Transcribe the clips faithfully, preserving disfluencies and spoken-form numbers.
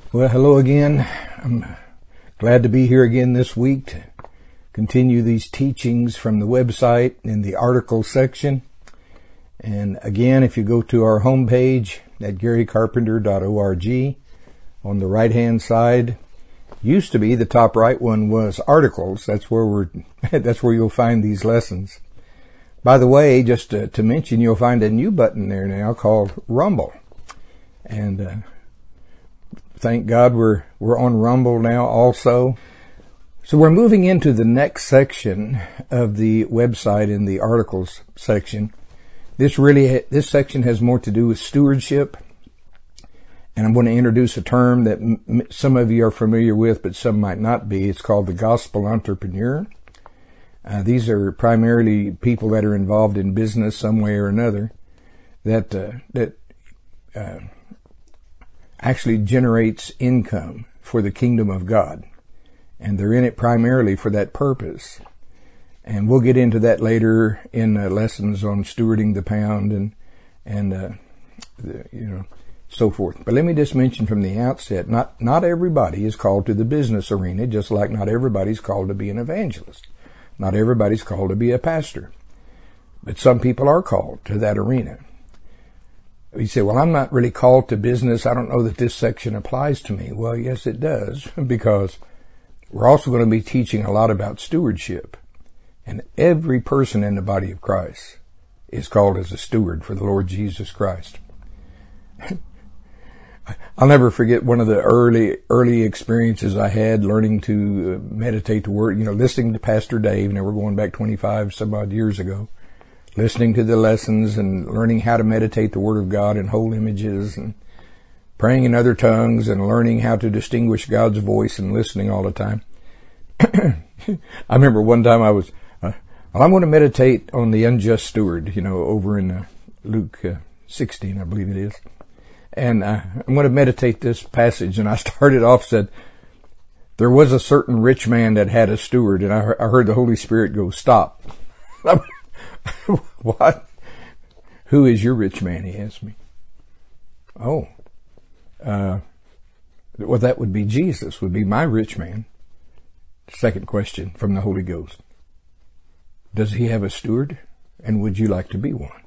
Well, hello again. I'm glad to be here again this week to continue these teachings from the website in the article section. And again, if you go to our homepage at gary carpenter dot org, on the right-hand side, used to be the top right one was articles. That's where we're. That's where you'll find these lessons. By the way, just to, to mention, you'll find a new button there now called Rumble, and uh, thank God we're we're on Rumble now also. So we're moving into the next section of the website in the articles section. This really this section has more to do with stewardship, and I'm going to introduce a term that m- some of you are familiar with, but some might not be. It's called the gospel entrepreneur. Uh, these are primarily people that are involved in business some way or another that uh, that. Uh, actually generates income for the kingdom of God. And they're in it primarily for that purpose. And we'll get into that later in uh, lessons on stewarding the pound and, and, uh, the, you know, so forth. But let me just mention from the outset, not, not everybody is called to the business arena, just like not everybody's called to be an evangelist. Not everybody's called to be a pastor. But some people are called to that arena. You say, well, I'm not really called to business. I don't know that this section applies to me. Well, yes, it does, because we're also going to be teaching a lot about stewardship. And every person in the body of Christ is called as a steward for the Lord Jesus Christ. I'll never forget one of the early, early experiences I had learning to meditate the Word, you know, listening to Pastor Dave. Now we're going back twenty-five some odd years ago. Listening to the lessons and learning how to meditate the Word of God and hold images and praying in other tongues and learning how to distinguish God's voice and listening all the time. I remember one time I was, uh, well, I'm going to meditate on the unjust steward, you know, over in uh, Luke uh, sixteen, I believe it is. And uh, I'm going to meditate this passage. And I started off, said, there was a certain rich man that had a steward. And I, I heard the Holy Spirit go, stop. What? Who is your rich man? He asked me. Oh, uh, well, that would be Jesus, would be my rich man. Second question from the Holy Ghost. Does he have a steward? And would you like to be one?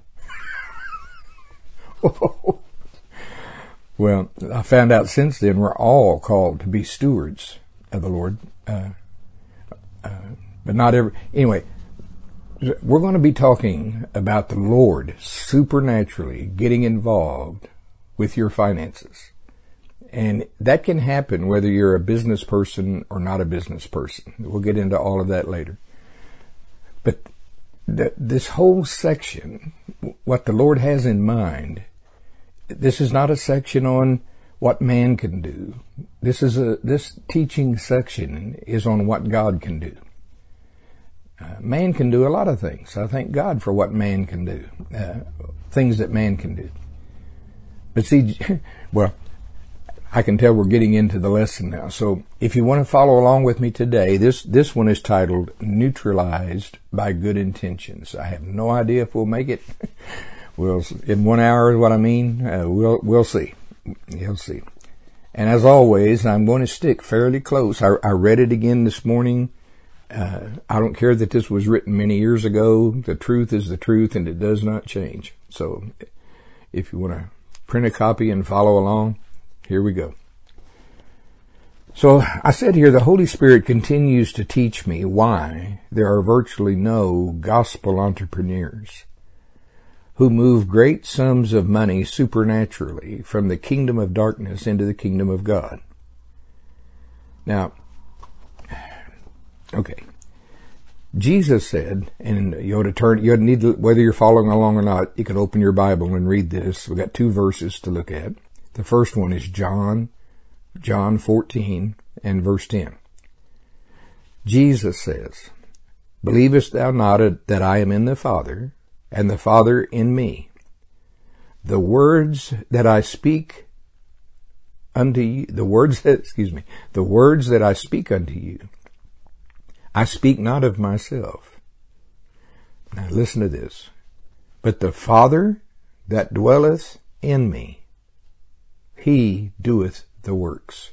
Well, I found out since then we're all called to be stewards of the Lord. Uh, uh, but not every, anyway, we're going to be talking about the Lord supernaturally getting involved with your finances. And that can happen whether you're a business person or not a business person. We'll get into all of that later. But th- this whole section, what the Lord has in mind, this is not a section on what man can do. This is a, this teaching section is on what God can do. Uh, man can do a lot of things. I thank God for what man can do, uh, things that man can do. But see, well, I can tell we're getting into the lesson now. So if you want to follow along with me today, this, this one is titled Neutralized by Good Intentions. I have no idea if we'll make it. We'll, in one hour is what I mean. Uh, we'll, we'll see. You'll see. And as always, I'm going to stick fairly close. I, I read it again this morning. Uh, I don't care that this was written many years ago. The truth is the truth, and it does not change. So if you want to print a copy and follow along, here we go. So I said here, the Holy Spirit continues to teach me why there are virtually no gospel entrepreneurs who move great sums of money supernaturally from the kingdom of darkness into the kingdom of God. Now, okay. Jesus said, and you ought to turn, you ought to need to, whether you're following along or not, you can open your Bible and read this. We've got two verses to look at. The first one is John, John fourteen and verse ten. Jesus says, believest thou not that I am in the Father, and the Father in me? The words that I speak unto you, the words that, excuse me, the words that I speak unto you, I speak not of myself. Now listen to this. But the Father that dwelleth in me, he doeth the works.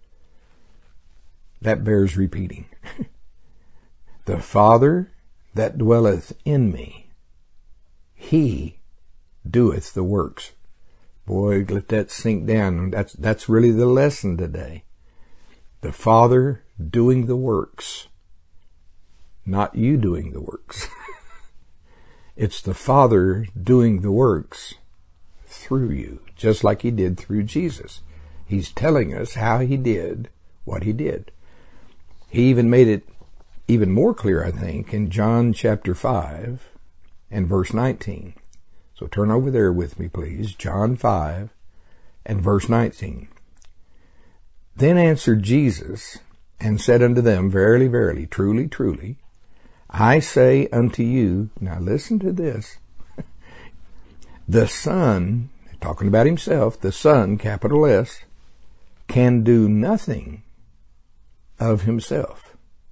That bears repeating. The Father that dwelleth in me, he doeth the works. Boy, let that sink down. That's, that's really the lesson today. The Father doing the works, not you doing the works. It's the Father doing the works through you, just like he did through Jesus. He's telling us how he did what he did. He even made it even more clear, I think, in John chapter five and verse nineteen. So turn over there with me, please. John five and verse nineteen. Then answered Jesus and said unto them, Verily, verily, truly, truly, I say unto you, now listen to this, the Son, talking about himself, the Son, capital S, can do nothing of himself,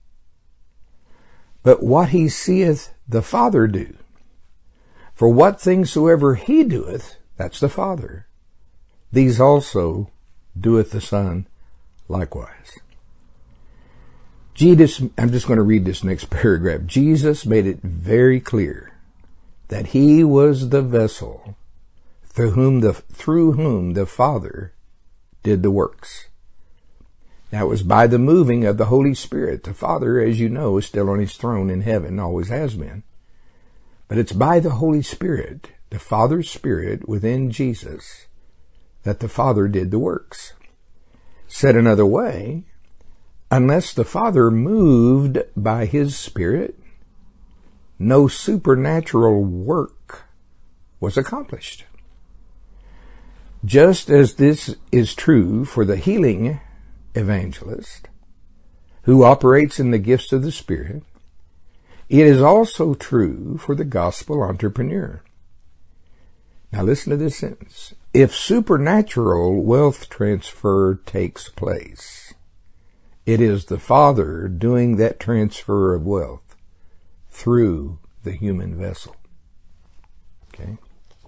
but what he seeth the Father do. For what things soever he doeth, that's the Father, these also doeth the Son likewise. Jesus, I'm just going to read this next paragraph. Jesus made it very clear that he was the vessel through whom the, through whom the Father did the works. Now it was by the moving of the Holy Spirit. The Father, as you know, is still on his throne in heaven, always has been. But it's by the Holy Spirit, the Father's Spirit within Jesus, that the Father did the works. Said another way, unless the Father moved by his Spirit, no supernatural work was accomplished. Just as this is true for the healing evangelist who operates in the gifts of the Spirit, it is also true for the gospel entrepreneur. Now listen to this sentence. If supernatural wealth transfer takes place, it is the Father doing that transfer of wealth through the human vessel. Okay?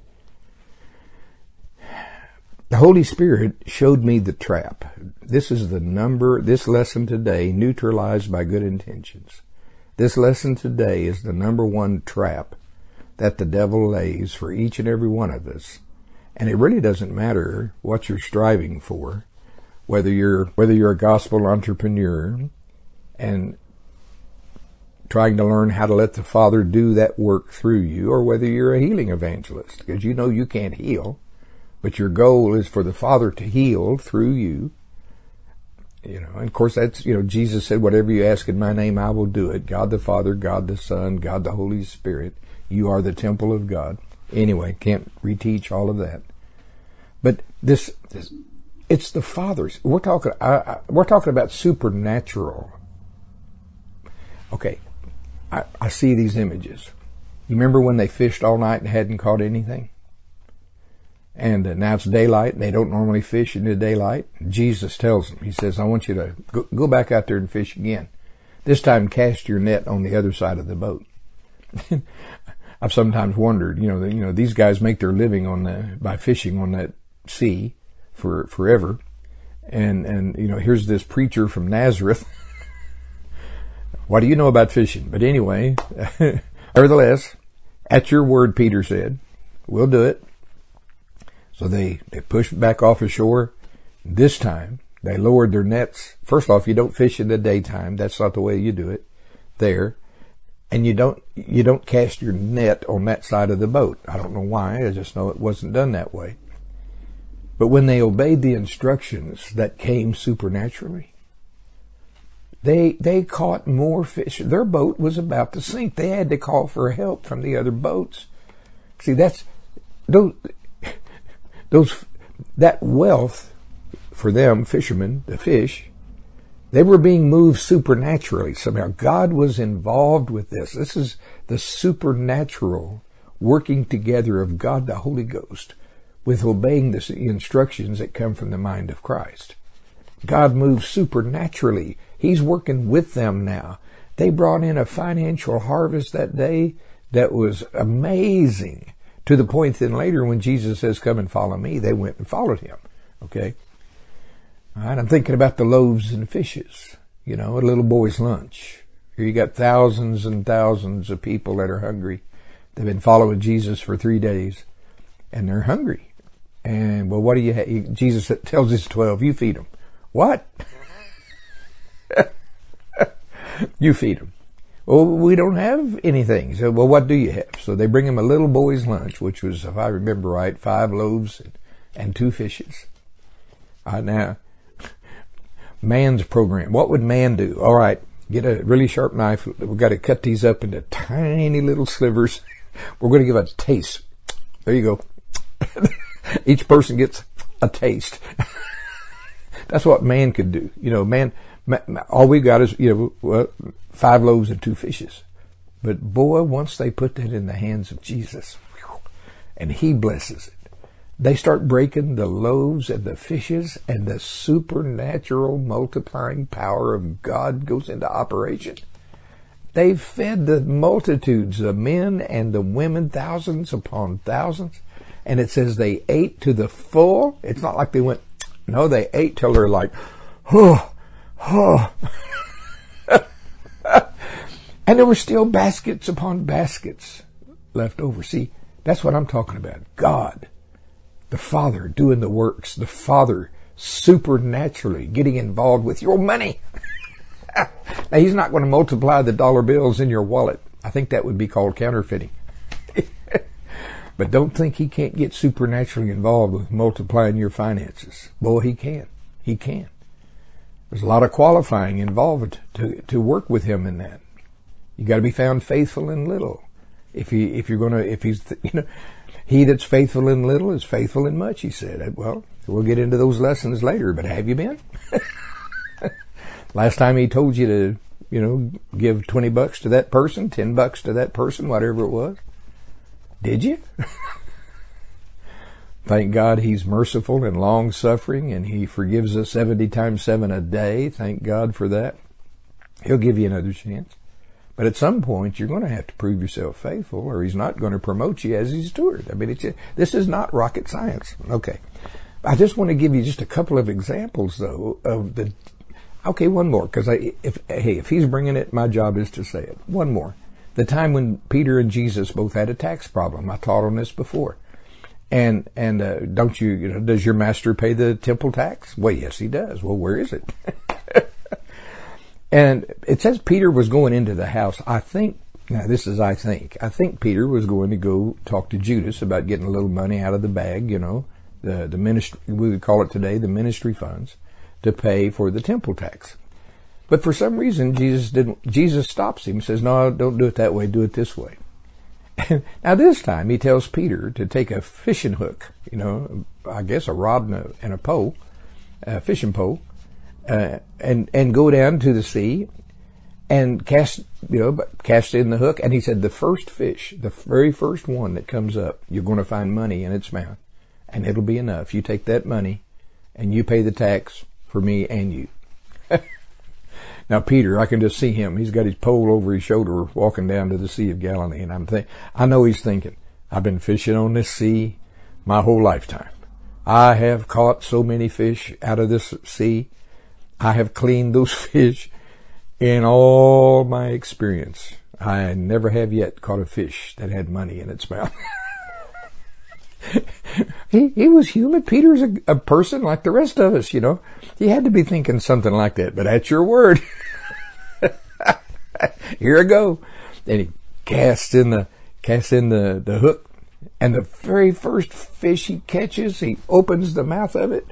The Holy Spirit showed me the trap. This is the number, this lesson today, neutralized by good intentions. This lesson today is the number one trap that the devil lays for each and every one of us. And it really doesn't matter what you're striving for, whether you're, whether you're a gospel entrepreneur and trying to learn how to let the Father do that work through you, or whether you're a healing evangelist, because you know you can't heal, but your goal is for the Father to heal through you. You know, and of course that's, you know, Jesus said, whatever you ask in my name, I will do it. God the Father, God the Son, God the Holy Spirit. You are the temple of God. Anyway, can't reteach all of that. But this, this it's the Father's. We're talking, I, I, we're talking about supernatural. Okay. I, I see these images. You remember when they fished all night and hadn't caught anything? And uh, now it's daylight, and they don't normally fish in the daylight. Jesus tells them, he says, I want you to go, go back out there and fish again. This time cast your net on the other side of the boat. I've sometimes wondered, you know, that, you know, these guys make their living on the, by fishing on that sea for forever. And, and, you know, here's this preacher from Nazareth. What do you know about fishing? But anyway, nevertheless, at your word, Peter said, we'll do it. So they, they pushed back off ashore. This time, they lowered their nets. First off, you don't fish in the daytime. That's not the way you do it there. And you don't, you don't cast your net on that side of the boat. I don't know why. I just know it wasn't done that way. But when they obeyed the instructions that came supernaturally, they, they caught more fish. Their boat was about to sink. They had to call for help from the other boats. See, that's, those, those, that wealth for them, fishermen, the fish, they were being moved supernaturally. Somehow God was involved with this. This is the supernatural working together of God the Holy Ghost with obeying the instructions that come from the mind of Christ. God moves supernaturally. He's working with them now. They brought in a financial harvest that day that was amazing, to the point that later when Jesus says, come and follow me, they went and followed him. Okay? All right, I'm thinking about the loaves and fishes, you know, a little boy's lunch. Here you got thousands and thousands of people that are hungry. They've been following Jesus for three days, and they're hungry. And, well, what do you have? Jesus tells his twelve, you feed them. What? You feed them. Well, we don't have anything. So, well, what do you have? So they bring him a little boy's lunch, which was, if I remember right, five loaves and, and two fishes. All right, now, man's program. What would man do? All right, get a really sharp knife. We've got to cut these up into tiny little slivers. We're going to give a taste. There you go. Each person gets a taste. That's what man could do. You know, man, man all we got is, you know, well, five loaves and two fishes. But boy, once they put that in the hands of Jesus, and he blesses it, they start breaking the loaves and the fishes, and the supernatural multiplying power of God goes into operation. They fed the multitudes, the men and the women, thousands upon thousands. And it says they ate to the full. It's not like they went, no, they ate till they're like, oh, oh. And there were still baskets upon baskets left over. See, that's what I'm talking about. God, the Father doing the works, the Father supernaturally getting involved with your money. Now, he's not going to multiply the dollar bills in your wallet. I think that would be called counterfeiting. But don't think he can't get supernaturally involved with multiplying your finances. Boy, he can. He can. There's a lot of qualifying involved to, to work with him in that. You got to be found faithful in little. If he, if you're going to, if he's, you know, he that's faithful in little is faithful in much, he said. Well, we'll get into those lessons later, but have you been? Last time he told you to, you know, give twenty bucks to that person, ten bucks to that person, whatever it was. Did you? Thank God he's merciful and long-suffering, and he forgives us seventy times seven a day. Thank God for that. He'll give you another chance. But at some point, you're going to have to prove yourself faithful, or he's not going to promote you as his steward. I mean, it's, this is not rocket science. Okay. I just want to give you just a couple of examples, though, of the... Okay, one more, because I, if, hey, if he's bringing it, my job is to say it. One more. The time when Peter and Jesus both had a tax problem. I taught on this before. And, and, uh, don't you, you know, does your master pay the temple tax? Well, yes, he does. Well, where is it? And it says Peter was going into the house. I think, now this is I think, I think Peter was going to go talk to Judas about getting a little money out of the bag, you know, the, the ministry, we would call it today the ministry funds, to pay for the temple tax. But for some reason, Jesus didn't, Jesus stops him and says, no, don't do it that way, do it this way. Now this time he tells Peter to take a fishing hook, you know, I guess a rod and a, and a pole, a fishing pole, uh, and, and go down to the sea and cast, you know, cast in the hook. And he said, the first fish, the very first one that comes up, you're going to find money in its mouth, and it'll be enough. You take that money and you pay the tax for me and you. Now, Peter, I can just see him. He's got his pole over his shoulder walking down to the Sea of Galilee. And I'm think, I know he's thinking, I've been fishing on this sea my whole lifetime. I have caught so many fish out of this sea. I have cleaned those fish in all my experience. I never have yet caught a fish that had money in its mouth. he, he was human. Peter's a, a person like the rest of us, you know. He had to be thinking something like that, but at your word. Here I go. And he casts in the, casts in the, the hook, and the very first fish he catches, he opens the mouth of it.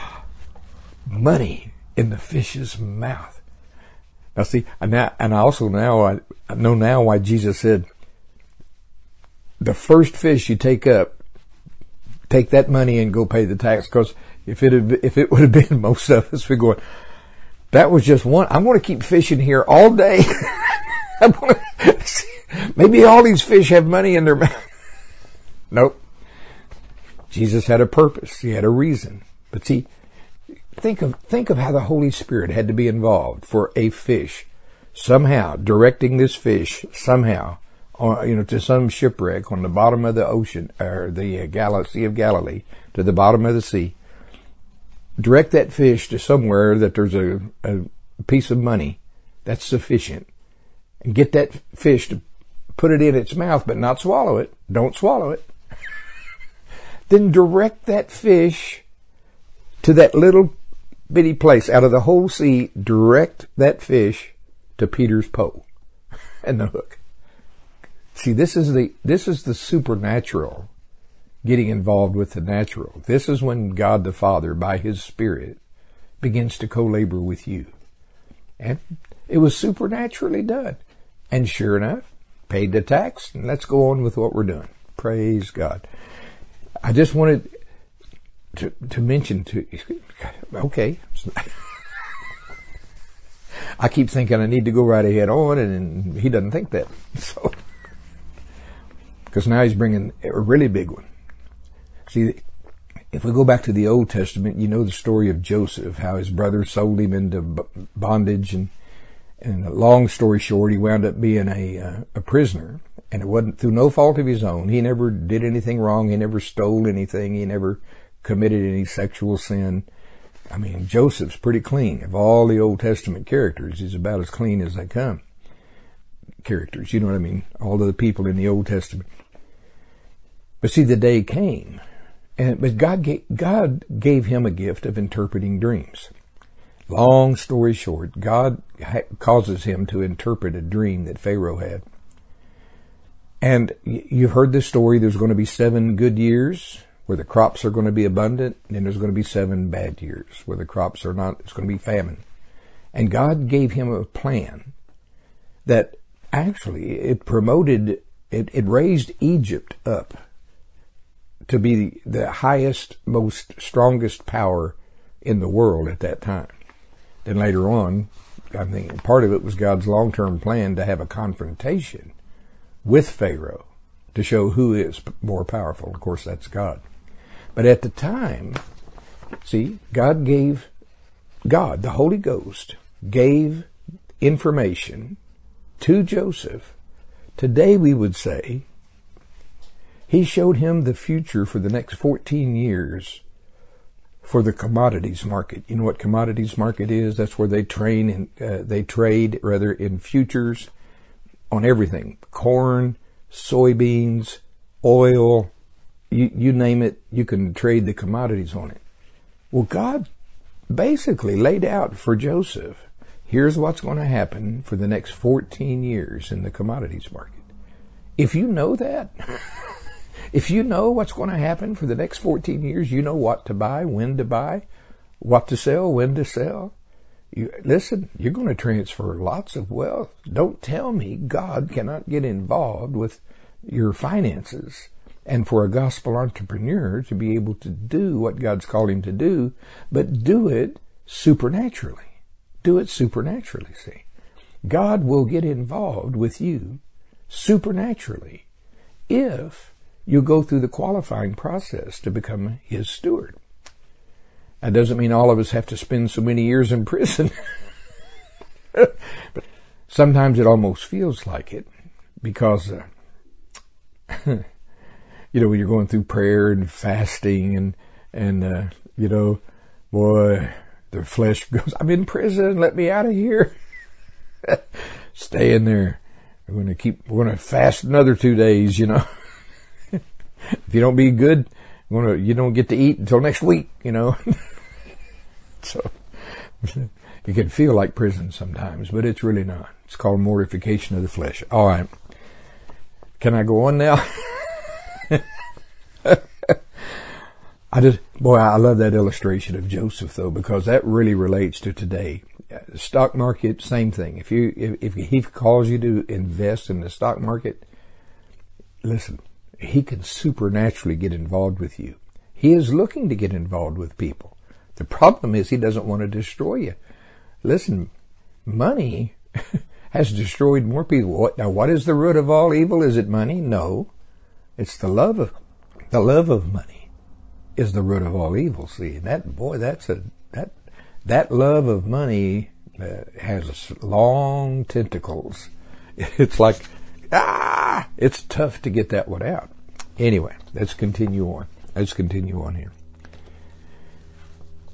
Money in the fish's mouth. Now see, and I, and I also now, I, I know now why Jesus said, the first fish you take up, take that money and go pay the tax. Because if it had, if it would have been most of us, we're going, that was just one. I'm going to keep fishing here all day. I'm going to see, maybe all these fish have money in their mouth. Nope. Jesus had a purpose. He had a reason. But see, think of think of how the Holy Spirit had to be involved for a fish, somehow directing this fish somehow. Or, you know, to some shipwreck on the bottom of the ocean, or the uh, Gal- Sea of Galilee, to the bottom of the sea. direct that fish to somewhere that there's a, a piece of money that's sufficient, and get that fish to put it in its mouth but not swallow it. Don't swallow it. Then direct that fish to that little bitty place out of the whole sea. Direct that fish to Peter's pole and the hook. See, this is the this is the supernatural getting involved with the natural. This is when God the Father, by His Spirit, begins to co-labor with you. And it was supernaturally done. And sure enough, paid the tax, and let's go on with what we're doing. Praise God. I just wanted to, to mention to you, okay. I keep thinking I need to go right ahead on, and he doesn't think that. So, because now he's bringing a really big one. See, if we go back to the Old Testament, you know the story of Joseph, how his brothers sold him into bondage, and, and a long story short, he wound up being a, uh, a prisoner. And it wasn't through no fault of his own. He never did anything wrong. He never stole anything. He never committed any sexual sin. I mean, Joseph's pretty clean. Of all the Old Testament characters, he's about as clean as they come. Characters, you know what I mean? All of the people in the Old Testament. But see, the day came, and but God gave, God gave him a gift of interpreting dreams. Long story short, God ha- causes him to interpret a dream that Pharaoh had. And you've heard this story. There's going to be seven good years where the crops are going to be abundant, and then there's going to be seven bad years where the crops are not. It's going to be famine. And God gave him a plan that actually it promoted, it, it raised Egypt up to be the highest, most strongest power in the world at that time. Then later on, I think part of it was God's long-term plan to have a confrontation with Pharaoh to show who is more powerful. Of course, that's God. But at the time, see, God gave, God, the Holy Ghost, gave information to Joseph. Today we would say, He showed him the future for the next fourteen years for the commodities market. You know what commodities market is? That's where they train in, uh, they trade rather in futures on everything. Corn, soybeans, oil, you, you name it, you can trade the commodities on it. Well, God basically laid out for Joseph, here's what's going to happen for the next fourteen years in the commodities market. If you know that, if you know what's going to happen for the next fourteen years, you know what to buy, when to buy, what to sell, when to sell. You, listen, you're going to transfer lots of wealth. Don't tell me God cannot get involved with your finances. And for a gospel entrepreneur to be able to do what God's called him to do, but do it supernaturally. Do it supernaturally, see. God will get involved with you supernaturally if you go through the qualifying process to become His steward. That doesn't mean all of us have to spend so many years in prison. But sometimes it almost feels like it because, uh, you know, when you're going through prayer and fasting and, and, uh, you know, boy, the flesh goes, I'm in prison, let me out of here. Stay in there. We're going to keep, we're going to fast another two days, you know. If you don't be good, you're gonna, you don't get to eat until next week, you know. So, it can feel like prison sometimes, but it's really not. It's called mortification of the flesh. All right. Can I go on now? I just, boy, I love that illustration of Joseph though, because that really relates to today. The stock market, same thing. If you, if, if he calls you to invest in the stock market, listen, he can supernaturally get involved with you. He is looking to get involved with people. The problem is he doesn't want to destroy you. Listen, money has destroyed more people. What, now, what is the root of all evil? Is it money? No. It's the love of, the love of money is the root of all evil. See, and that, boy, that's a, that, that love of money uh, has long tentacles. It's like, ah, it's tough to get that one out. Anyway, let's continue on. Let's continue on here.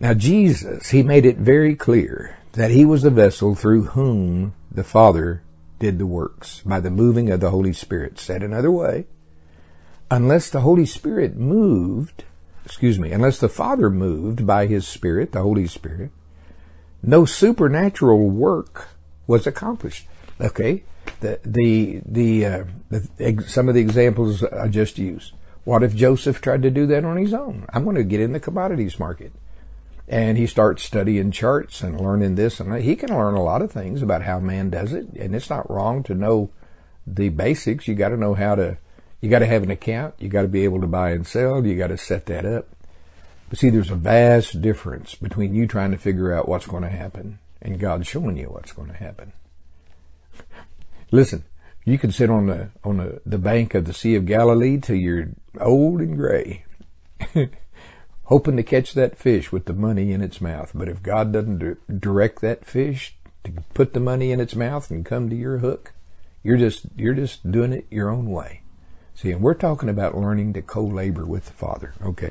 Now Jesus, he made it very clear that he was the vessel through whom the Father did the works by the moving of the Holy Spirit. Said another way, unless the Holy Spirit moved, excuse me, unless the Father moved by His Spirit, the Holy Spirit, no supernatural work was accomplished. Okay, the the the, uh, the some of the examples I just used. What if Joseph tried to do that on his own? I'm going to get in the commodities market. And he starts studying charts and learning this and that. He can learn a lot of things about how man does it. And it's not wrong to know the basics. You got to know how to, you got to have an account. You got to be able to buy and sell. You got to set that up. But see, there's a vast difference between you trying to figure out what's going to happen and God showing you what's going to happen. Listen, you can sit on the, on the, the bank of the Sea of Galilee till you're old and gray. Hoping to catch that fish with the money in its mouth. But if God doesn't di- direct that fish to put the money in its mouth and come to your hook, you're just you're just doing it your own way. See, and we're talking about learning to co-labor with the Father. Okay.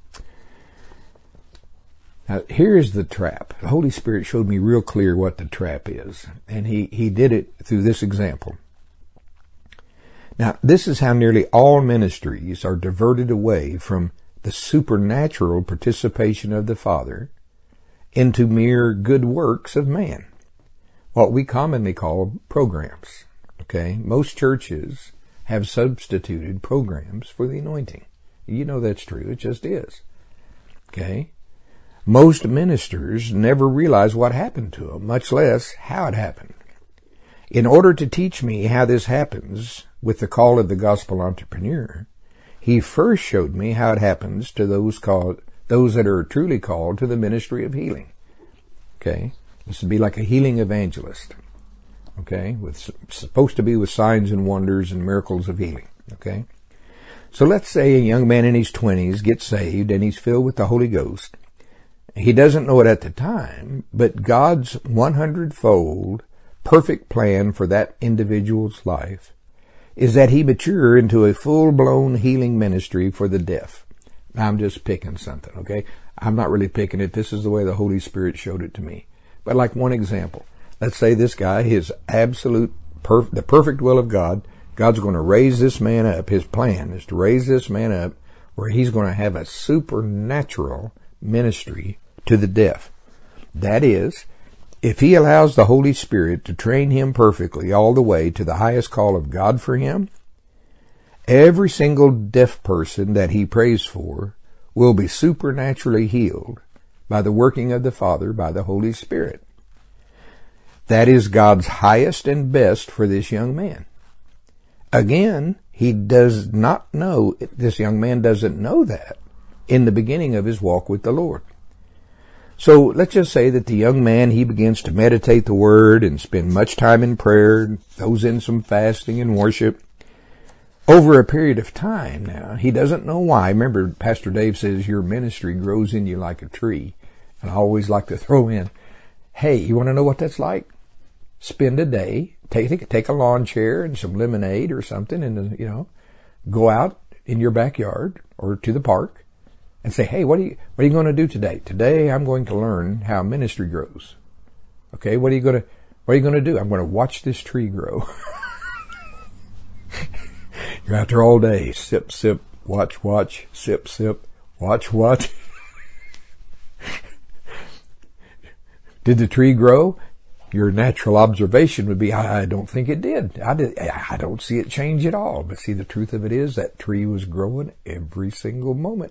Now, here's the trap. The Holy Spirit showed me real clear what the trap is. And he, he did it through this example. Now, this is how nearly all ministries are diverted away from the supernatural participation of the Father into mere good works of man. What we commonly call programs. Okay? Most churches have substituted programs for the anointing. You know that's true. It just is. Okay? Most ministers never realize what happened to them, much less how it happened. In order to teach me how this happens with the call of the gospel entrepreneur, he first showed me how it happens to those called, those that are truly called to the ministry of healing. Okay? This would be like a healing evangelist. Okay? With, supposed to be with signs and wonders and miracles of healing. Okay? So let's say a young man in his twenties gets saved and he's filled with the Holy Ghost. He doesn't know it at the time, but God's one hundred-fold perfect plan for that individual's life is that he mature into a full-blown healing ministry for the deaf. I'm just picking something, okay? I'm not really picking it. This is the way the Holy Spirit showed it to me. But like one example, let's say this guy, his absolute, perf- the perfect will of God, God's going to raise this man up. His plan is to raise this man up where he's going to have a supernatural ministry to the deaf. That is, if he allows the Holy Spirit to train him perfectly all the way to the highest call of God for him, every single deaf person that he prays for will be supernaturally healed by the working of the Father by the Holy Spirit. That is God's highest and best for this young man. Again, he does not know, this young man doesn't know that in the beginning of his walk with the Lord. So let's just say that the young man, he begins to meditate the Word and spend much time in prayer, throws in some fasting and worship. Over a period of time now, he doesn't know why. Remember, Pastor Dave says your ministry grows in you like a tree. And I always like to throw in, hey, you want to know what that's like? Spend a day, take, take a lawn chair and some lemonade or something and, you know, go out in your backyard or to the park. And say, hey, what are you, what are you going to do today? Today I'm going to learn how ministry grows. Okay, what are you going to, what are you going to do? I'm going to watch this tree grow. You're out there all day. Sip, sip, watch, watch, sip, sip, watch, watch. Did the tree grow? Your natural observation would be, I don't think it did. I did. I don't see it change at all. But see, the truth of it is that tree was growing every single moment.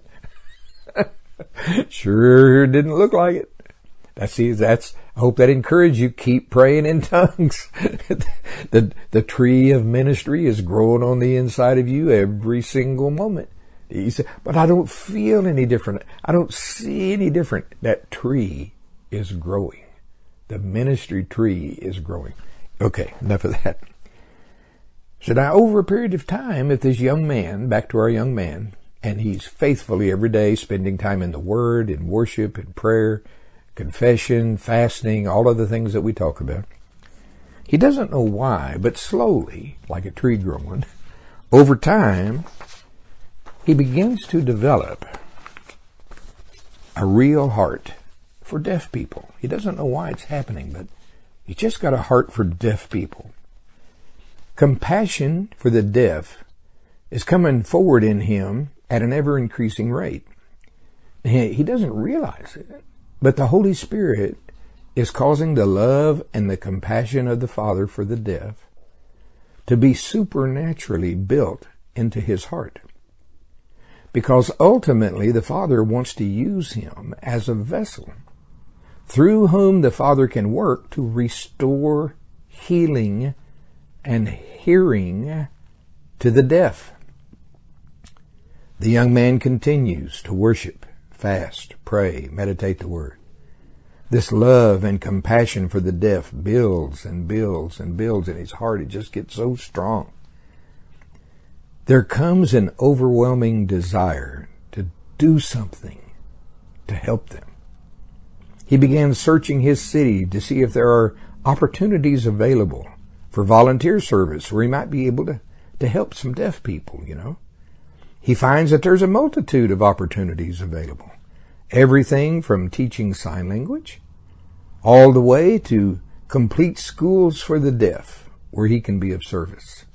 Sure didn't look like it. I see. That's. I hope that encouraged you. Keep praying in tongues. the the tree of ministry is growing on the inside of you every single moment. You say, but I don't feel any different. I don't see any different. That tree is growing. The ministry tree is growing. Okay, enough of that. So now, over a period of time, if this young man, back to our young man, and he's faithfully every day spending time in the Word, in worship, in prayer, confession, fasting, all of the things that we talk about. He doesn't know why, but slowly, like a tree growing, over time, he begins to develop a real heart for deaf people. He doesn't know why it's happening, but he's just got a heart for deaf people. Compassion for the deaf is coming forward in him at an ever-increasing rate. He doesn't realize it, but the Holy Spirit is causing the love and the compassion of the Father for the deaf to be supernaturally built into his heart. Because ultimately the Father wants to use him as a vessel through whom the Father can work to restore healing and hearing to the deaf. The young man continues to worship, fast, pray, meditate the Word. This love and compassion for the deaf builds and builds and builds in his heart. It just gets so strong. There comes an overwhelming desire to do something to help them. He began searching his city to see if there are opportunities available for volunteer service where he might be able to, to help some deaf people, you know. He finds that there's a multitude of opportunities available. Everything from teaching sign language all the way to complete schools for the deaf where he can be of service.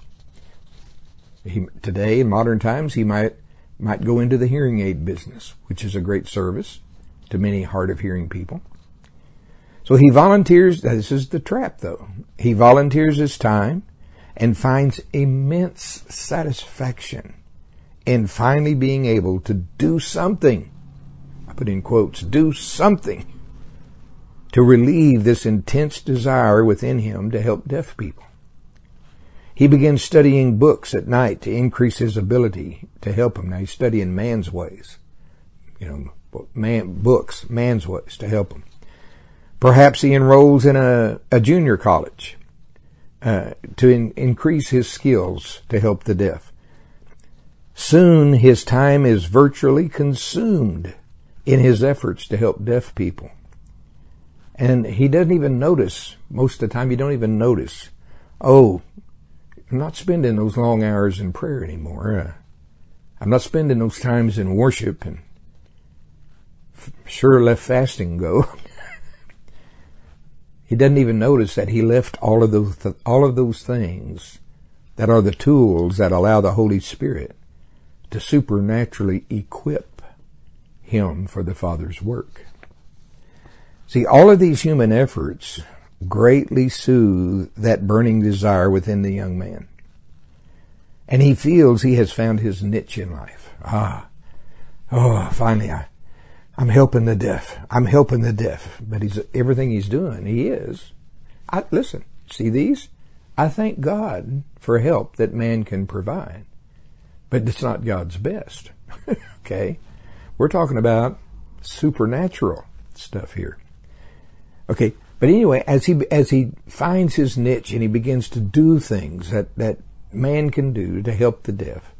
He, today, in modern times, he might might go into the hearing aid business, which is a great service to many hard of hearing people. So he volunteers, this is the trap though, he volunteers his time and finds immense satisfaction in finally being able to do something, I put in quotes, do something to relieve this intense desire within him to help deaf people. He begins studying books at night to increase his ability to help him. Now he's studying man's ways, you know, man, books, man's ways to help him. Perhaps he enrolls in a, a junior college uh, to in, increase his skills to help the deaf. Soon his time is virtually consumed in his efforts to help deaf people. And he doesn't even notice, most of the time you don't even notice, oh, I'm not spending those long hours in prayer anymore. Uh, I'm not spending those times in worship, and f- sure left fasting go. He doesn't even notice that he left all of those th- all of those things that are the tools that allow the Holy Spirit to supernaturally equip him for the Father's work. See, all of these human efforts greatly soothe that burning desire within the young man. And he feels he has found his niche in life. Ah, oh, finally I, I'm helping the deaf. I'm helping the deaf. But he's, everything he's doing, he is. I, listen, see these? I thank God for help that man can provide. But it's not God's best. Okay? We're talking about supernatural stuff here. Okay, but anyway, as he as he finds his niche and he begins to do things that, that man can do to help the deaf,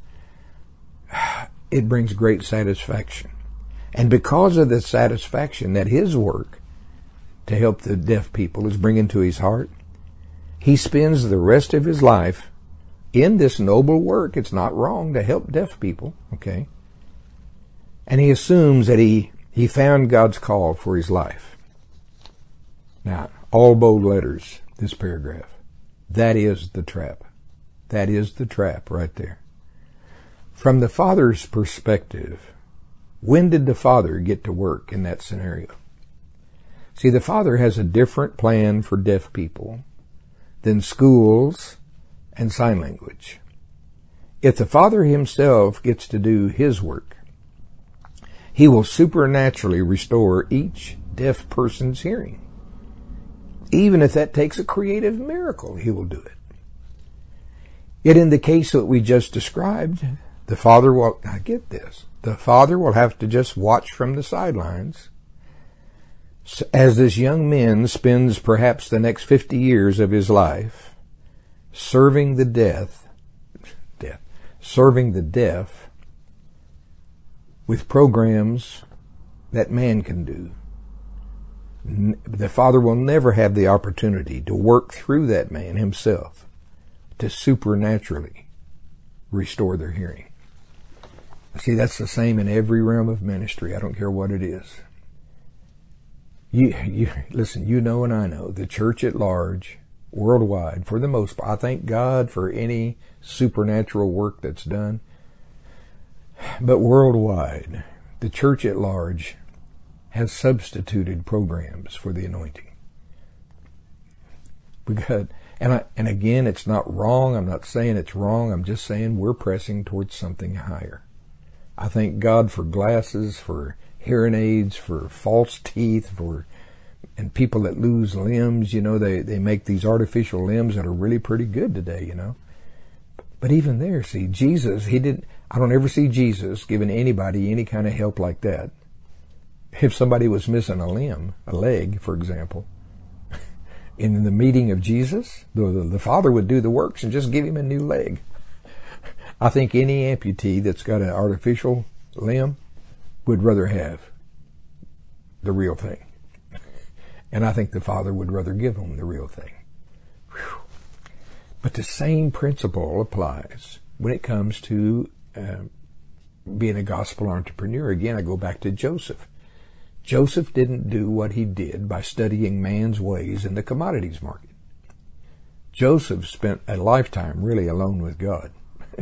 it brings great satisfaction. And because of the satisfaction that his work to help the deaf people is bringing to his heart, he spends the rest of his life in this noble work. It's not wrong to help deaf people, okay? And he assumes that he, he found God's call for his life. Now, all bold letters, this paragraph. That is the trap. That is the trap right there. From the Father's perspective, when did the Father get to work in that scenario? See, the Father has a different plan for deaf people than schools and sign language. If the Father himself gets to do his work, he will supernaturally restore each deaf person's hearing. Even if that takes a creative miracle, he will do it. Yet in the case that we just described, the Father will, I get this, the Father will have to just watch from the sidelines as this young man spends perhaps the next fifty years of his life serving the deaf, deaf, serving the deaf with programs that man can do. The Father will never have the opportunity to work through that man himself to supernaturally restore their hearing. See, that's the same in every realm of ministry. I don't care what it is. You, you listen, you know and I know, the church at large, worldwide, for the most part, I thank God for any supernatural work that's done. But worldwide, the church at large has substituted programs for the anointing. We got, and I, and again, it's not wrong. I'm not saying it's wrong. I'm just saying we're pressing towards something higher. I thank God for glasses, for hearing aids, for false teeth, for, and people that lose limbs, you know, they, they make these artificial limbs that are really pretty good today, you know. But even there, see, Jesus, he didn't, I don't ever see Jesus giving anybody any kind of help like that. If somebody was missing a limb, a leg, for example, in the meeting of Jesus, the, the, the Father would do the works and just give him a new leg. I think any amputee that's got an artificial limb would rather have the real thing. And I think the Father would rather give them the real thing. Whew. But the same principle applies when it comes to uh, being a gospel entrepreneur. Again, I go back to Joseph. Joseph didn't do what he did by studying man's ways in the commodities market. Joseph spent a lifetime really alone with God.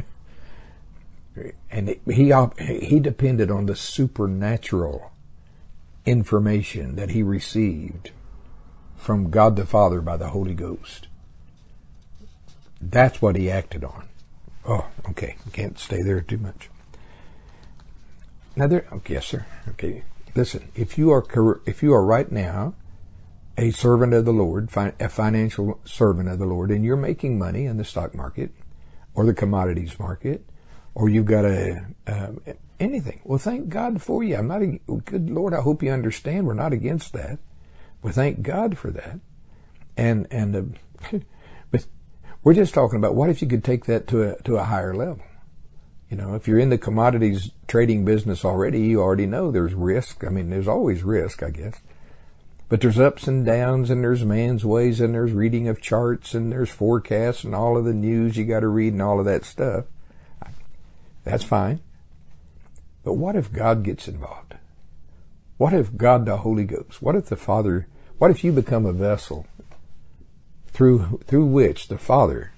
And he he depended on the supernatural information that he received from God the Father by the Holy Ghost. That's what he acted on. Oh, okay. Can't stay there too much. Now there, okay, yes, sir. Okay, listen. If you are if you are right now a servant of the Lord, a financial servant of the Lord, and you're making money in the stock market or the commodities market, or you've got a, uh, anything. Well, thank God for you. I'm not, a, good Lord, I hope you understand we're not against that. Well, thank God for that. And, and, uh, but we're just talking about what if you could take that to a, to a higher level? You know, if you're in the commodities trading business already, you already know there's risk. I mean, there's always risk, I guess. But there's ups and downs, and there's man's ways, and there's reading of charts, and there's forecasts, and all of the news you got to read, and all of that stuff. That's fine. But what if God gets involved? What if God the Holy Ghost? What if the Father, what if you become a vessel through through which the Father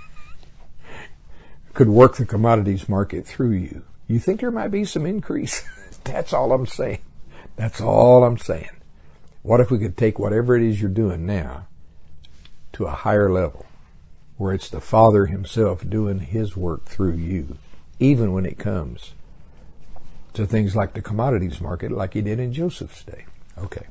could work the commodities market through you? You think there might be some increase? That's all I'm saying. That's all I'm saying. What if we could take whatever it is you're doing now to a higher level where it's the Father himself doing his work through you? Even when it comes to things like the commodities market, like he did in Joseph's day. Okay.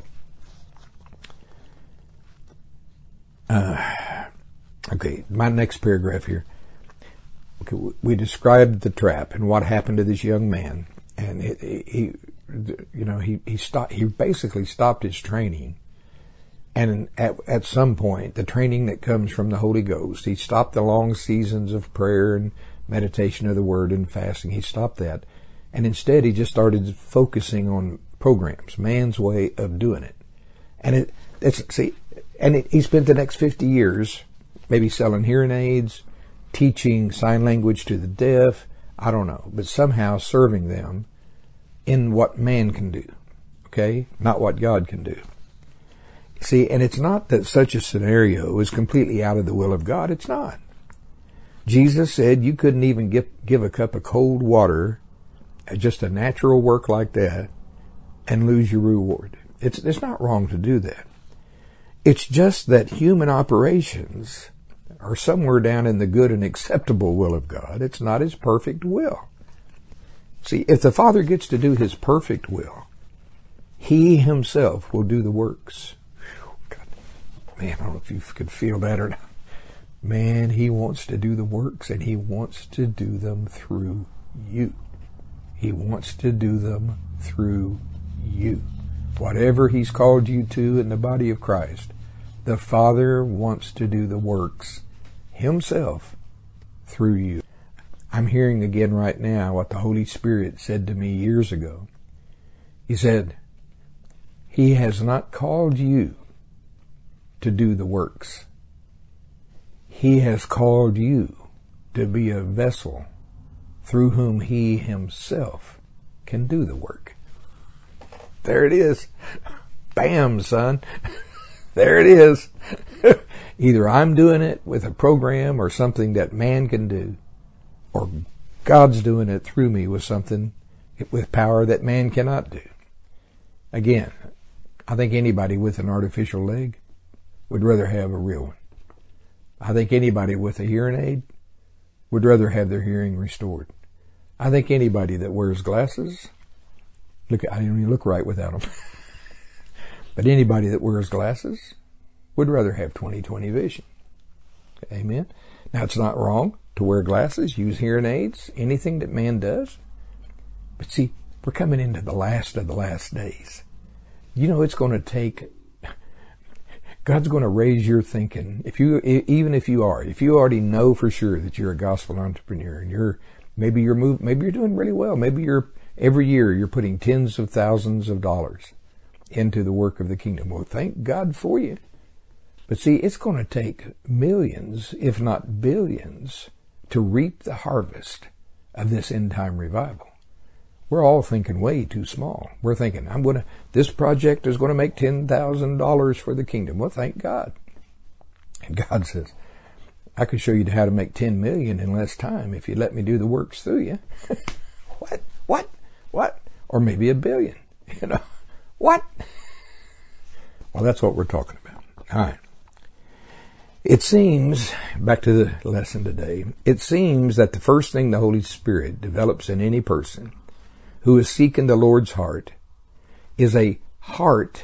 Uh, okay, my next paragraph here. Okay, we described the trap and what happened to this young man, and it, it, he, you know, he he stopped. He basically stopped his training, and at at some point, the training that comes from the Holy Ghost, he stopped the long seasons of prayer and meditation of the Word and fasting. He stopped that. And instead he just started focusing on programs, man's way of doing it. And it, it's, see, and it, he spent the next fifty years maybe selling hearing aids, teaching sign language to the deaf, I don't know, but somehow serving them in what man can do. Okay? Not what God can do. See, and it's not that such a scenario is completely out of the will of God. It's not. Jesus said you couldn't even give, give a cup of cold water, just a natural work like that, and lose your reward. It's, it's not wrong to do that. It's just that human operations are somewhere down in the good and acceptable will of God. It's not his perfect will. See, if the Father gets to do his perfect will, he himself will do the works. Whew, God, man, I don't know if you could feel that or not. Man, he wants to do the works, and he wants to do them through you. He wants to do them through you. Whatever he's called you to in the body of Christ, the Father wants to do the works himself through you. I'm hearing again right now what the Holy Spirit said to me years ago. He said, he has not called you to do the works. He has called you to be a vessel through whom he himself can do the work. There it is. Bam, son. There it is. Either I'm doing it with a program or something that man can do, or God's doing it through me with something with power that man cannot do. Again, I think anybody with an artificial leg would rather have a real one. I think anybody with a hearing aid would rather have their hearing restored. I think anybody that wears glasses, look, I don't even look right without them. But anybody that wears glasses would rather have twenty twenty vision. Amen. Now, it's not wrong to wear glasses, use hearing aids, anything that man does. But see, we're coming into the last of the last days. You know, it's going to take, God's going to raise your thinking. If you, even if you are, if you already know for sure that you're a gospel entrepreneur and you're, maybe you're move, maybe you're doing really well. Maybe you're, every year you're putting tens of thousands of dollars into the work of the kingdom. Well, thank God for you. But see, it's going to take millions, if not billions, to reap the harvest of this end time revival. We're all thinking way too small. We're thinking, I'm going to, this project is going to make ten thousand dollars for the kingdom. Well, thank God. And God says, I could show you how to make ten million in less time if you let me do the works through you. What? What? What? Or maybe a billion. You know? What? Well, that's what we're talking about. All right. It seems, back to the lesson today, it seems that the first thing the Holy Spirit develops in any person who is seeking the Lord's heart is a heart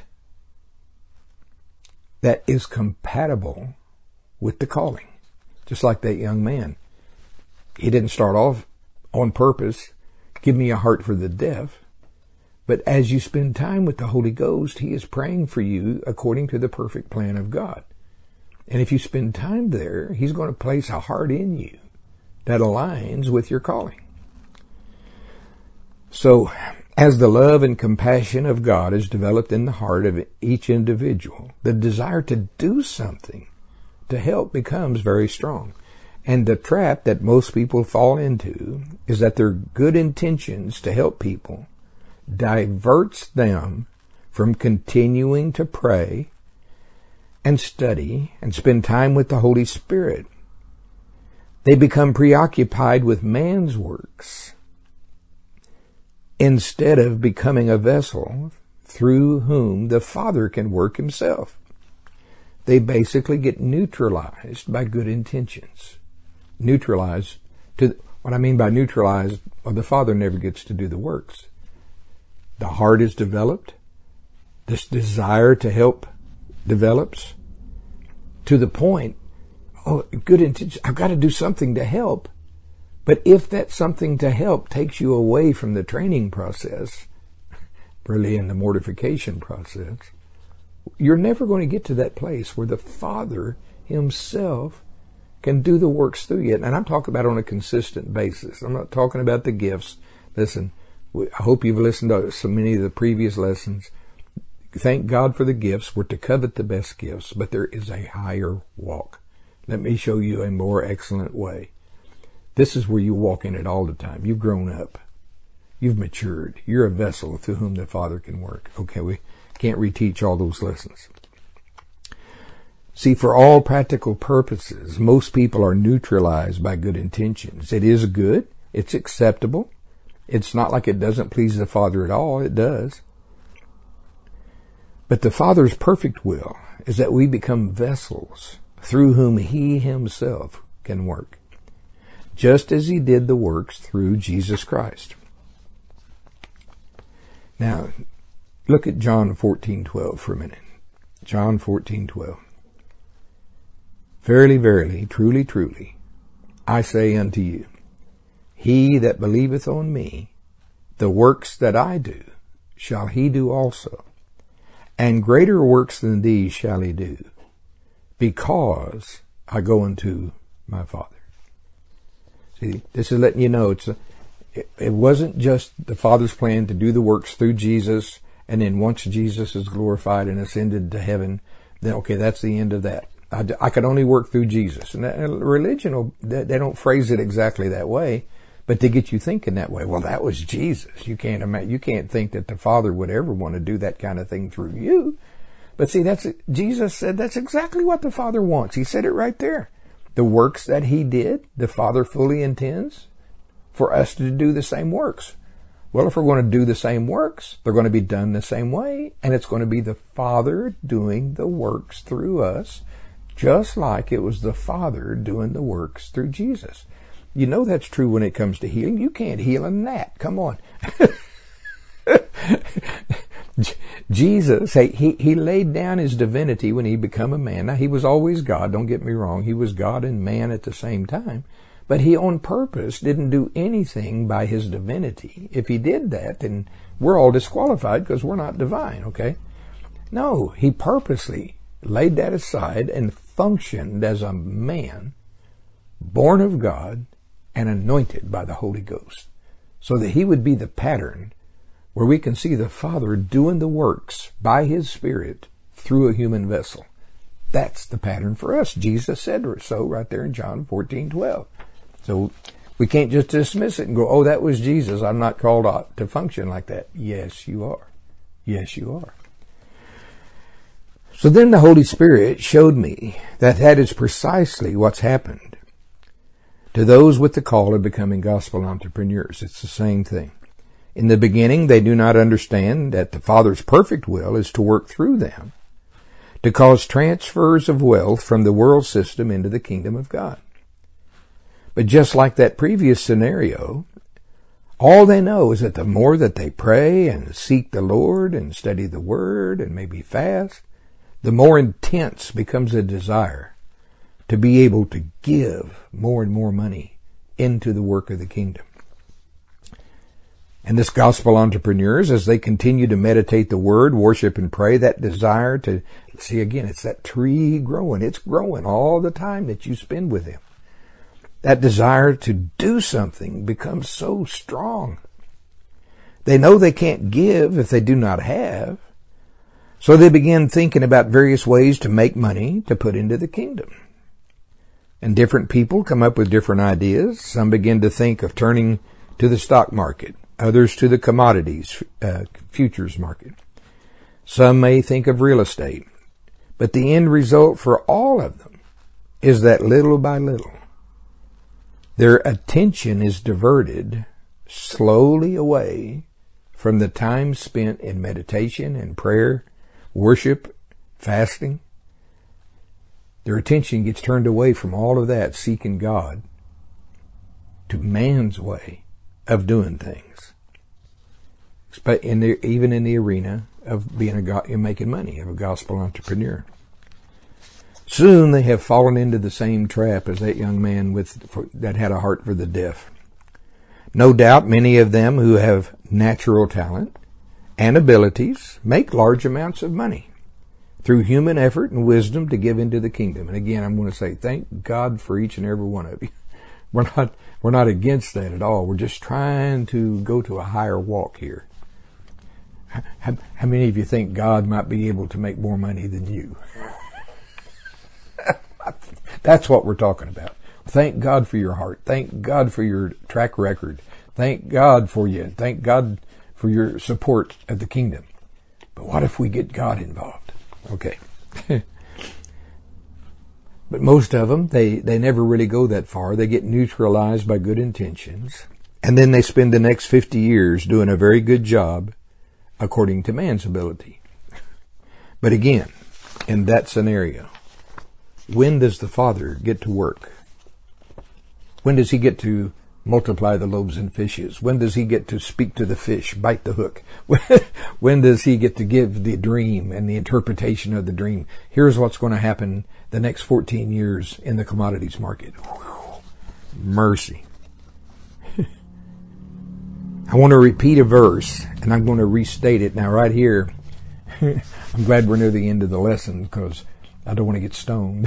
that is compatible with the calling. Just like that young man. He didn't start off on purpose, give me a heart for the deaf. But as you spend time with the Holy Ghost, He is praying for you according to the perfect plan of God. And if you spend time there, He's going to place a heart in you that aligns with your calling. So, as the love and compassion of God is developed in the heart of each individual, the desire to do something to help becomes very strong. And the trap that most people fall into is that their good intentions to help people diverts them from continuing to pray and study and spend time with the Holy Spirit. They become preoccupied with man's works instead of becoming a vessel through whom the Father can work Himself. They basically get neutralized by good intentions. Neutralized to, what I mean by neutralized, well, the Father never gets to do the works. The heart is developed. This desire to help develops to the point, oh, good intention, I've got to do something to help. But if that something to help takes you away from the training process, really in the mortification process, you're never going to get to that place where the Father Himself can do the works through you. And I'm talking about on a consistent basis. I'm not talking about the gifts. Listen, I hope you've listened to so many of the previous lessons. Thank God for the gifts. We're to covet the best gifts, but there is a higher walk. Let me show you a more excellent way. This is where you walk in it all the time. You've grown up. You've matured. You're a vessel through whom the Father can work. Okay, we can't reteach all those lessons. See, for all practical purposes, most people are neutralized by good intentions. It is good. It's acceptable. It's not like it doesn't please the Father at all. It does. But the Father's perfect will is that we become vessels through whom He Himself can work, just as He did the works through Jesus Christ. Now, look at John fourteen twelve for a minute. John fourteen twelve. Verily, verily, truly, truly, I say unto you, he that believeth on me, the works that I do, shall he do also. And greater works than these shall he do, because I go unto my Father. See, this is letting you know it's a, it, it wasn't just the Father's plan to do the works through Jesus, and then once Jesus is glorified and ascended to heaven, then okay, that's the end of that. I, I could only work through Jesus. And that, religion, they don't phrase it exactly that way, but But they get you thinking that way. Well, that was Jesus. You can't imagine, you can't think that the Father would ever want to do that kind of thing through you. But see, that's, Jesus said that's exactly what the Father wants. He said it right there. The works that He did, the Father fully intends for us to do the same works. Well, if we're going to do the same works, they're going to be done the same way, and it's going to be the Father doing the works through us, just like it was the Father doing the works through Jesus. You know that's true when it comes to healing. You can't heal a gnat. Come on. Jesus, hey, he, he laid down His divinity when He became a man. Now, He was always God, don't get me wrong. He was God and man at the same time. But He on purpose didn't do anything by His divinity. If He did that, then we're all disqualified because we're not divine, okay? No, He purposely laid that aside and functioned as a man, born of God and anointed by the Holy Ghost, so that He would be the pattern where we can see the Father doing the works by His Spirit through a human vessel. That's the pattern for us. Jesus said so right there in John fourteen twelve. So we can't just dismiss it and go, oh, that was Jesus. I'm not called out to function like that. Yes, you are. Yes, you are. So then the Holy Spirit showed me that that is precisely what's happened to those with the call of becoming gospel entrepreneurs. It's the same thing. In the beginning, they do not understand that the Father's perfect will is to work through them to cause transfers of wealth from the world system into the kingdom of God. But just like that previous scenario, all they know is that the more that they pray and seek the Lord and study the Word and maybe fast, the more intense becomes a desire to be able to give more and more money into the work of the kingdom. And this gospel entrepreneurs, as they continue to meditate the Word, worship and pray, that desire to, see again, it's that tree growing. It's growing all the time that you spend with Him. That desire to do something becomes so strong. They know they can't give if they do not have. So they begin thinking about various ways to make money to put into the kingdom. And different people come up with different ideas. Some begin to think of turning to the stock market. Others to the commodities, uh, futures market. Some may think of real estate. But the end result for all of them is that little by little, their attention is diverted slowly away from the time spent in meditation and prayer, worship, fasting. Their attention gets turned away from all of that, seeking God, to man's way of doing things. But in the, even in the arena of being a God, making money, of a gospel entrepreneur. Soon they have fallen into the same trap as that young man with for, that had a heart for the deaf. No doubt many of them who have natural talent and abilities make large amounts of money through human effort and wisdom to give into the kingdom. And again, I'm going to say thank God for each and every one of you. We're not, we're not against that at all. We're just trying to go to a higher walk here. How, how many of you think God might be able to make more money than you? That's what we're talking about. Thank God for your heart. Thank God for your track record. Thank God for you. Thank God for your support of the kingdom. But what if we get God involved? Okay. But most of them, they, they never really go that far. They get neutralized by good intentions. And then they spend the next fifty years doing a very good job according to man's ability. But again, in that scenario, when does the Father get to work? When does He get to multiply the loaves and fishes? When does He get to speak to the fish, bite the hook? When does He get to give the dream and the interpretation of the dream? Here's what's going to happen the next fourteen years in the commodities market. Whew. Mercy. I want to repeat a verse, and I'm going to restate it. Now right here, I'm glad we're near the end of the lesson because I don't want to get stoned.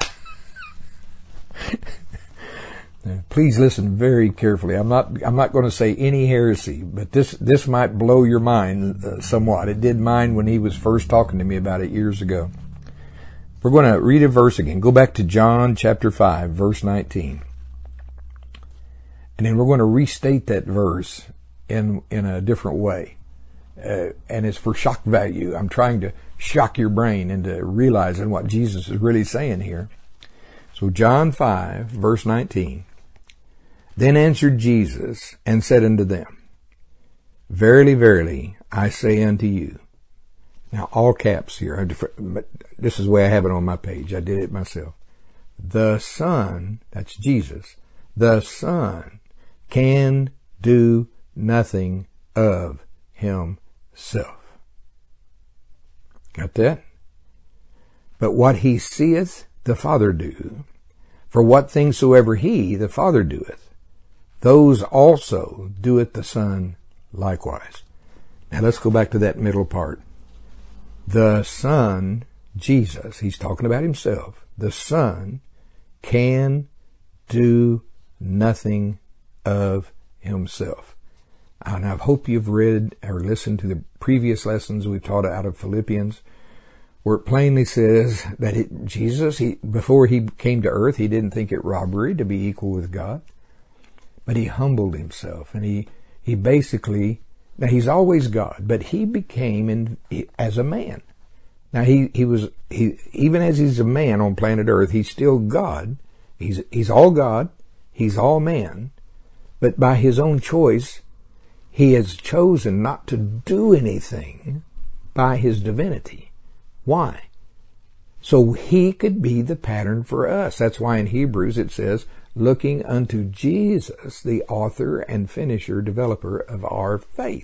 Please listen very carefully. I'm not, I'm not going to say any heresy, but this, this might blow your mind uh, somewhat. It did mine when he was first talking to me about it years ago. We're going to read a verse again. Go back to John chapter five, verse nineteen. And then we're going to restate that verse in, in a different way. Uh, and it's for shock value. I'm trying to shock your brain into realizing what Jesus is really saying here. So John five, verse nineteen. Then answered Jesus and said unto them, Verily, verily, I say unto you. Now, all caps here. But this is the way I have it on my page. I did it myself. The Son, that's Jesus, the Son can do nothing of himself. Got that? But what he seeth the Father do, for what things soever he, the Father, doeth, those also doeth the Son likewise. Now let's go back to that middle part. The Son, Jesus, he's talking about himself, the Son can do nothing of himself. And I hope you've read or listened to the previous lessons we've taught out of Philippians, where it plainly says that it, Jesus, he, before he came to earth, he didn't think it robbery to be equal with God, but he humbled himself, and he, he basically, now he's always God, but he became in, he, as a man. Now he, he was, he, even as he's a man on planet earth, he's still God. He's, he's all God. He's all man. But by his own choice, he has chosen not to do anything by his divinity. Why? So he could be the pattern for us. That's why in Hebrews it says, looking unto Jesus, the author and finisher, developer of our faith.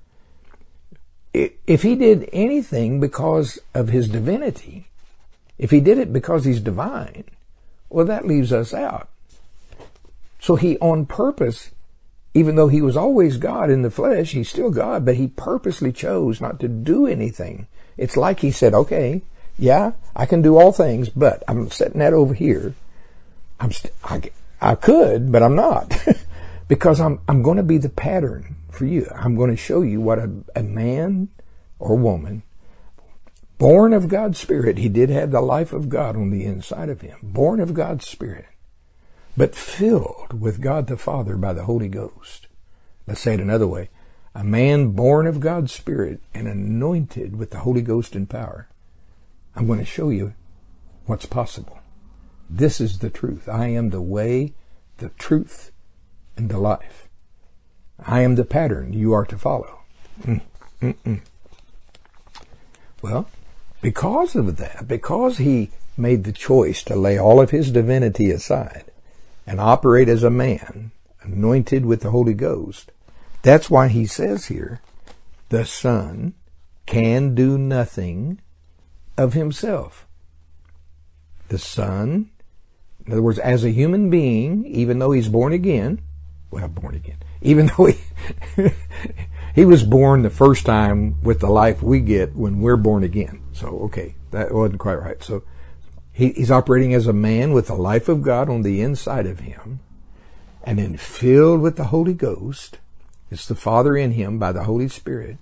If he did anything because of his divinity, if he did it because he's divine, well, that leaves us out. So he, on purpose, even though he was always God in the flesh, he's still God, but he purposely chose not to do anything. It's like he said, okay, yeah, I can do all things, but I'm setting that over here. I'm st- I, I could, but I'm not. Because I'm, I'm going to be the pattern for you. I'm going to show you what a, a man or woman, born of God's Spirit, he did have the life of God on the inside of him, born of God's Spirit, but filled with God the Father by the Holy Ghost. Let's say it another way. A man born of God's Spirit and anointed with the Holy Ghost and power. I'm going to show you what's possible. This is the truth. I am the way, the truth, and the life. I am the pattern you are to follow. Mm, mm, mm. Well, because of that, because he made the choice to lay all of his divinity aside and operate as a man, anointed with the Holy Ghost, that's why he says here, the Son can do nothing of himself. The Son, in other words, as a human being, even though he's born again, well, born again, even though he, he was born the first time with the life we get when we're born again. So, okay, that wasn't quite right. So he, he's operating as a man with the life of God on the inside of him, and then filled with the Holy Ghost. It's the Father in him by the Holy Spirit.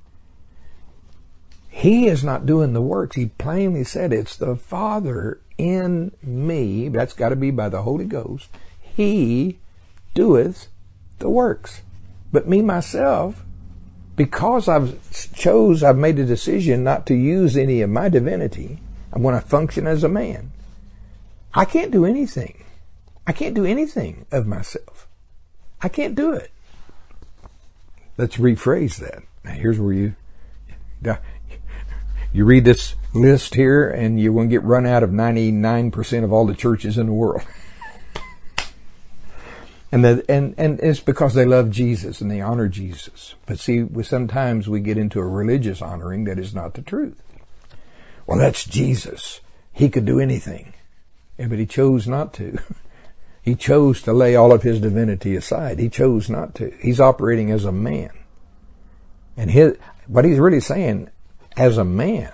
He is not doing the works. He plainly said it's the Father in me. That's got to be by the Holy Ghost. He doeth the works. But me, myself, because I've chose, I've made a decision not to use any of my divinity, I'm going to function as a man. I can't do anything. I can't do anything of myself. I can't do it. Let's rephrase that. Now here's where you, you read this list here and you're going to get run out of ninety-nine percent of all the churches in the world. And, the, and and it's because they love Jesus and they honor Jesus. But see, we, sometimes we get into a religious honoring that is not the truth. Well, that's Jesus. He could do anything. Yeah, but he chose not to. He chose to lay all of his divinity aside. He chose not to. He's operating as a man. And his, what he's really saying, as a man,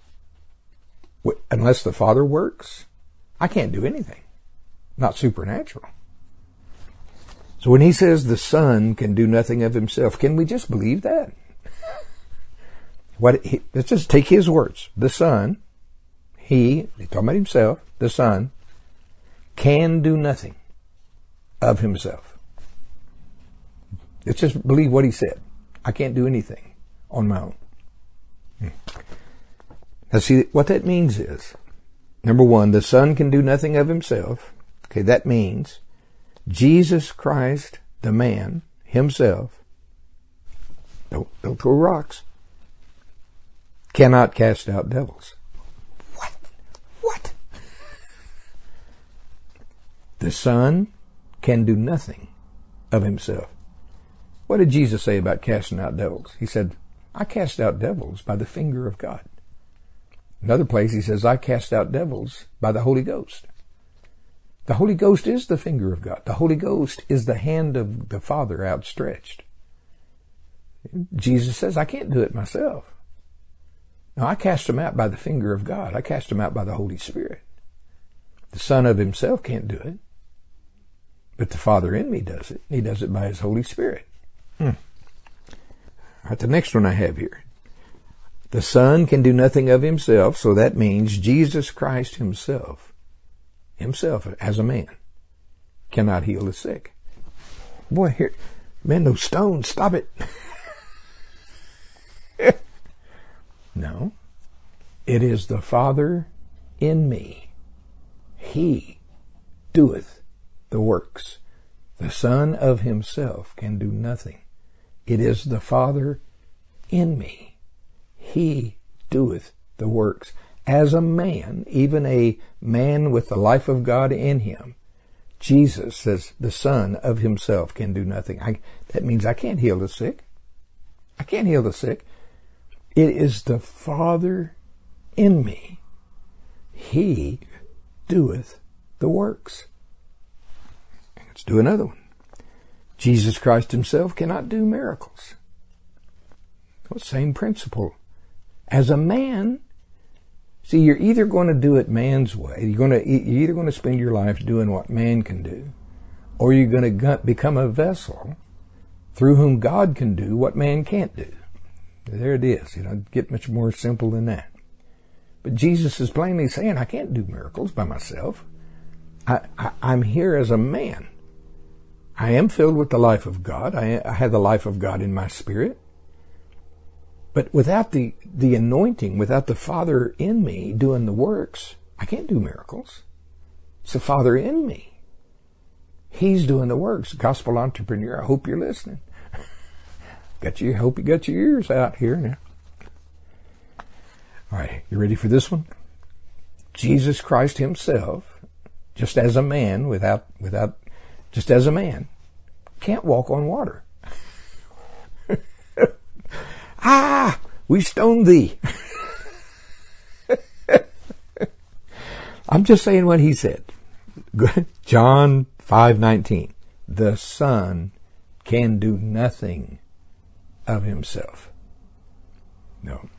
unless the Father works, I can't do anything. Not supernatural. So when he says the Son can do nothing of himself, can we just believe that? What he, let's just take his words. The Son, he, he's talking about himself, the Son, can do nothing of himself. Let's just believe what he said. I can't do anything on my own. Hmm. Now see, what that means is, number one, the Son can do nothing of himself. Okay, that means Jesus Christ, the man, himself, don't, don't throw rocks, cannot cast out devils. What? What? The Son can do nothing of himself. What did Jesus say about casting out devils? He said, I cast out devils by the finger of God. Another place he says, I cast out devils by the Holy Ghost. The Holy Ghost is the finger of God. The Holy Ghost is the hand of the Father outstretched. Jesus says, I can't do it myself. No, I cast them out by the finger of God. I cast them out by the Holy Spirit. The Son of himself can't do it. But the Father in me does it. He does it by his Holy Spirit. Hmm. All right, the next one I have here. The Son can do nothing of himself, so that means Jesus Christ himself, himself as a man, cannot heal the sick. Boy, here, man, those stones, stop it. No, it is the Father in me. He doeth the works. The Son of himself can do nothing. It is the Father in me. He doeth the works. As a man, even a man with the life of God in him, Jesus says the Son of himself can do nothing. I, that means I can't heal the sick. I can't heal the sick. It is the Father in me. He doeth the works. Let's do another one. Jesus Christ himself cannot do miracles. Well, same principle. As a man, see, you're either going to do it man's way. You're going to, you're either going to spend your life doing what man can do, or you're going to become a vessel through whom God can do what man can't do. There it is. You don't get much more simple than that. But Jesus is plainly saying, I can't do miracles by myself. I, I, I'm here as a man. I am filled with the life of God. I, I have the life of God in my spirit. But without the, the anointing, without the Father in me doing the works, I can't do miracles. It's the Father in me. He's doing the works. Gospel entrepreneur, I hope you're listening. Got you, hope you got your ears out here now. All right, you ready for this one? Jesus Christ himself, just as a man, without, without, just as a man, can't walk on water. Ah, we stoned thee. I'm just saying what he said. John five nineteen. The Son can do nothing of himself. No.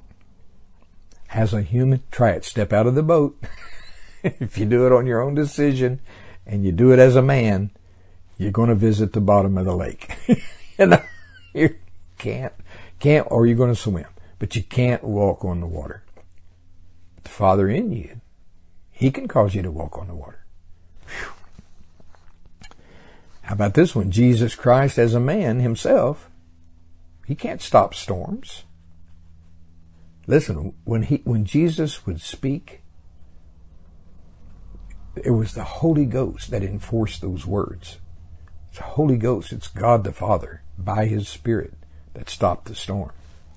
As a human, try it. Step out of the boat. If you do it on your own decision and you do it as a man, you're going to visit the bottom of the lake. You know, you can't. Can't, or you're going to swim, but you can't walk on the water. But the Father in you, he can cause you to walk on the water. Whew. How about this one? Jesus Christ as a man himself, he can't stop storms. Listen, when he, when Jesus would speak, it was the Holy Ghost that enforced those words. It's the Holy Ghost. It's God the Father by his Spirit that stopped the storm.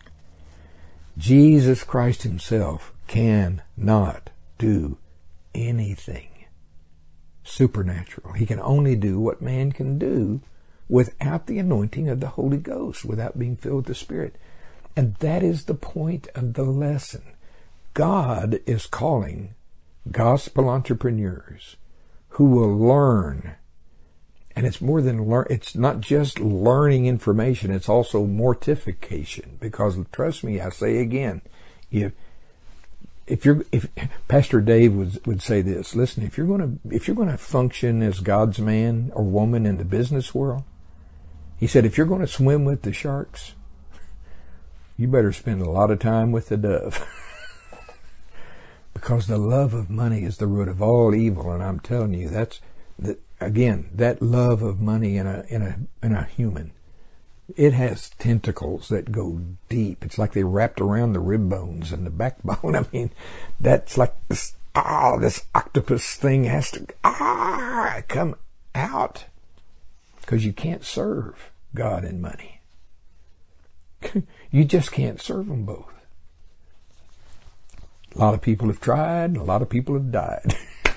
Jesus Christ himself cannot do anything supernatural. He can only do what man can do without the anointing of the Holy Ghost, without being filled with the Spirit. And that is the point of the lesson. God is calling gospel entrepreneurs who will learn. And it's more than learn. It's not just learning information. It's also mortification. Because trust me, I say again, if if you're if Pastor Dave would would say this, listen, if you're going to if you're going to function as God's man or woman in the business world, he said, if you're going to swim with the sharks, you better spend a lot of time with the dove. Because the love of money is the root of all evil, and I'm telling you, that's that. Again, that love of money in a in a in a human It has tentacles that go deep. It's like they wrapped around the rib bones and the backbone. I mean, that's like this, ah, this octopus thing has to, ah, come out. Because you can't serve God and money. You just can't serve them both. A lot of people have tried, and a lot of people have died.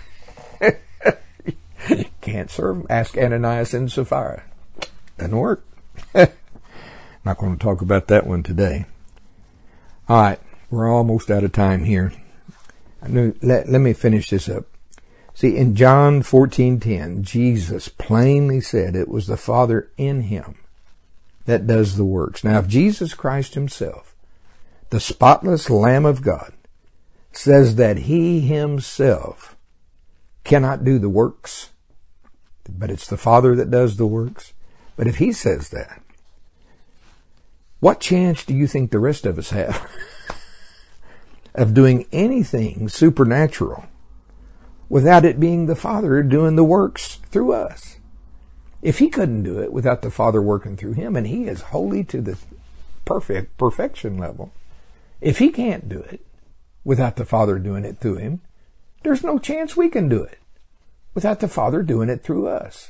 Can't serve them. Ask Ananias and Sapphira. Doesn't work. Not going to talk about that one today. All right, we're almost out of time here. Let, let me finish this up. See, in John fourteen ten, Jesus plainly said it was the Father in him that does the works. Now, if Jesus Christ himself, the spotless Lamb of God, says that he himself cannot do the works, but it's the Father that does the works. But if he says that, what chance do you think the rest of us have of doing anything supernatural without it being the Father doing the works through us? If he couldn't do it without the Father working through him, and he is holy to the perfect perfection level, if he can't do it without the Father doing it through him, there's no chance we can do it without the Father doing it through us.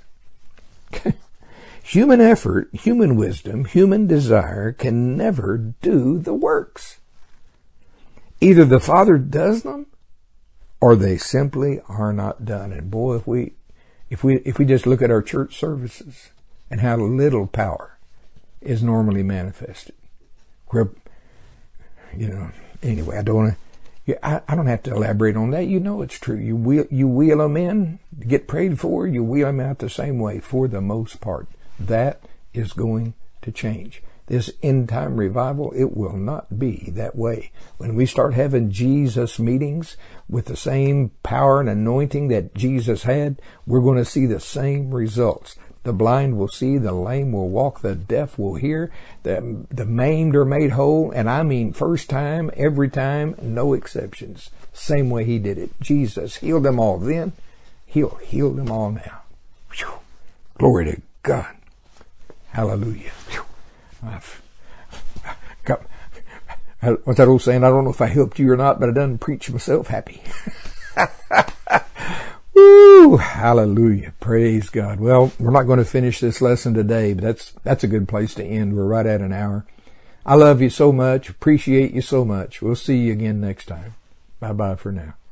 Human effort, human wisdom, human desire can never do the works. Either the Father does them, or they simply are not done. And boy, if we, if we, if we just look at our church services and how little power is normally manifested, we're, you know, anyway, I don't want to, yeah, I, I don't have to elaborate on that. You know it's true. You wheel, you wheel them in, get prayed for, you wheel them out the same way for the most part. That is going to change. This end time revival, it will not be that way. When we start having Jesus meetings with the same power and anointing that Jesus had, we're going to see the same results. The blind will see, the lame will walk, the deaf will hear, the, the maimed are made whole, and I mean first time, every time, no exceptions. Same way he did it. Jesus healed them all then, he'll heal them all now. Whew. Glory to God. Hallelujah. Whew. I've got, what's that old saying? I don't know if I helped you or not, but I done preached myself happy. Woo! Hallelujah. Praise God. Well, we're not going to finish this lesson today, but that's, that's a good place to end. We're right at an hour. I love you so much. Appreciate you so much. We'll see you again next time. Bye bye for now.